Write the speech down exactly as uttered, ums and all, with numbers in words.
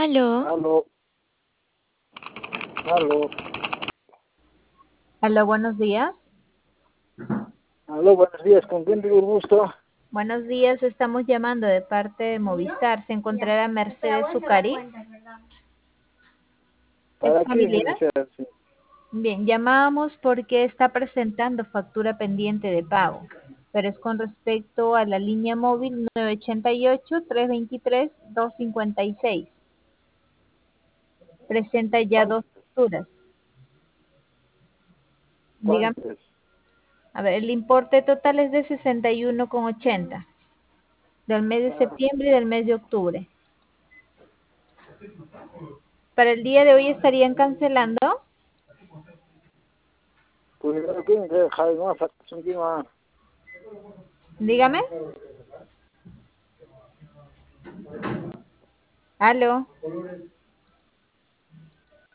Aló, Aló, aló, Hola, buenos días. aló, buenos días, ¿con quién tengo el gusto? Buenos días, estamos llamando de parte de Movistar. ¿Se encontrará Mercedes Zucari? ¿Es ¿Para qué familiar? se hace? Bien, llamamos porque está presentando factura pendiente de pago, pero es con respecto a la línea móvil nueve ocho ocho, tres dos tres, dos cinco seis. Presenta ya dos ¿Cuántos? facturas. Dígame, ¿Cuántos? a ver, el importe total es de sesenta y uno con ochenta del mes de Ah, septiembre y del mes de octubre. Para el día de hoy estarían cancelando. pues yo tengo que dejar más encima. Dígame. Aló.